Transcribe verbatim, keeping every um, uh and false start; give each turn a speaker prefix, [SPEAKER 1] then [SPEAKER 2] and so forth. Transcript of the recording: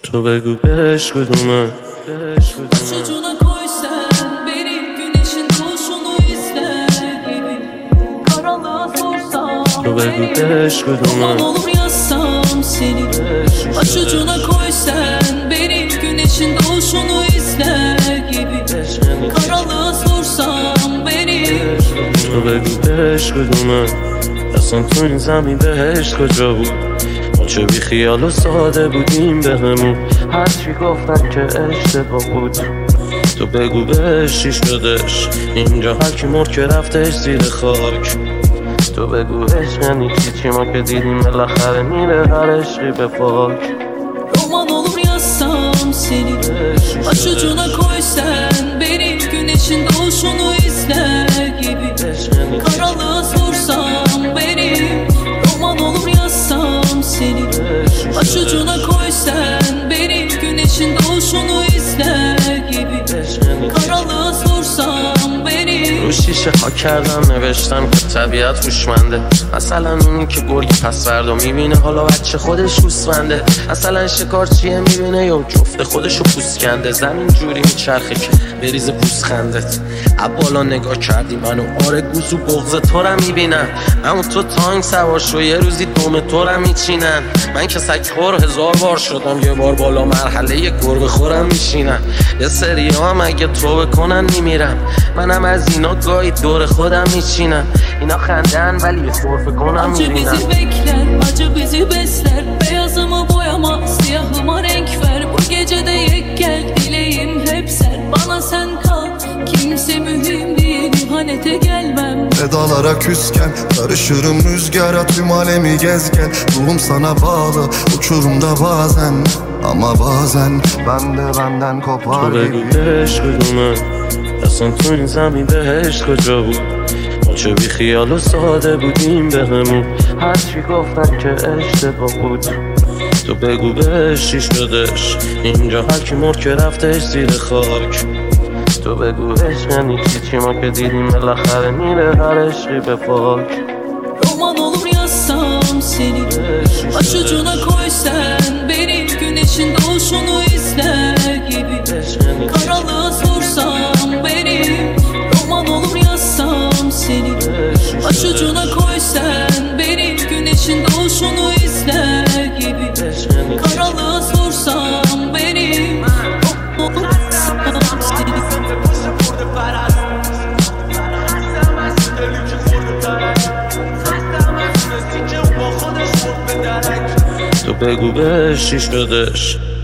[SPEAKER 1] تو بگو بهش کدومه
[SPEAKER 2] Başucuna koy sen beni, güneşin doğuşunu izle gibi. Karanlığa sorsam
[SPEAKER 1] تو بگو
[SPEAKER 2] beni,
[SPEAKER 1] بهش
[SPEAKER 2] roman
[SPEAKER 1] کدومه
[SPEAKER 2] olur yazsam seni. Başucuna koy sen beni, güneşin doğuşunu izle gibi. Karanlığa sorsam beni.
[SPEAKER 1] تو بگو بهش کدومه اصلا تو این زمین بهشت کجا بود ما چه بی خیال و ساده بودیم به همون هرچی گفتن که اشتباه بود تو بگو بهش چی شدش اینجا هر کی مرد که رفتش زیر خاک تو بگو عشق یعنی چی چی ما که دیدیم بالاخره میره هر عشقی به پاک
[SPEAKER 2] Roman olur yazsam seni. Başucuna koy sen beni, güneşin doğuşunu izle gibi. Karanlığa sorsam beni, roman olur yazsam seni. Başucuna koy sen beni, güneşin doğuşunu izle gibi. Karanlığa sorsam beni.
[SPEAKER 1] رو شیشه ها کردم نوشتم که طبیعت هوشمنده مثلا اونی که گرگ پس فردا میبینه حالا بچه خودش گوسفنده مثلا شکارچیه میبینه یا جفت خودشو پوست کنده زمین جوری میچرخه که بریز پوست خندت بالا نگاه کردی منو آره گوزو بغض تو رو میبینم اما تو تانک سوار شو یه روزی دوم تو رو میچینن من که سگ خور هزار بار شدم یه بار بالا مرحله یه گربه خورم میشینم یه سری هم اگه تو بکنن میمیرم منم از اینا گاهی دور خودم میچینم اینا خندن ولی یه خورفه کنم
[SPEAKER 2] Acı
[SPEAKER 1] میبینم
[SPEAKER 2] bizi bekler, acı bizi besler. Beyazımı boyama, siyahıma renk ver. Bu gecede yek gel, dileğim hep sen. Bana sen kal, kimse mühim değil, ihanete gelmem.
[SPEAKER 3] Pedalara küsken karışırım rüzgara tüm alemi gezgen ruhum sana bağlı uçurumda bazen ama bazen ben de benden
[SPEAKER 1] تو
[SPEAKER 3] kopar
[SPEAKER 1] بگو
[SPEAKER 3] gibi
[SPEAKER 1] بهش کدومه اصلا تو این زمین بهشت کجا بود ما چه بی خیال و ساده بودیم به همون هرچی گفتن که اشتباه بود تو بگو بهش چی شدش اینجا هر کی مرد که رفتش زیر خاک تو بگو عشق یعنی چی چی ما که دیدیم بالاخره میره هر عشقی به پاک
[SPEAKER 2] Roman olur yazsam seni. Başucuna koy sen beni, güneşin doğuşunu izle gibi. Karanlığa sorsam beni, roman olur yazsam seni. Başucuna koy sen beni, güneşin doğuşunu izle gibi. Karanlığa sorsam beni, roman olur yazsam seni.
[SPEAKER 1] تو بگو بهش چی شدش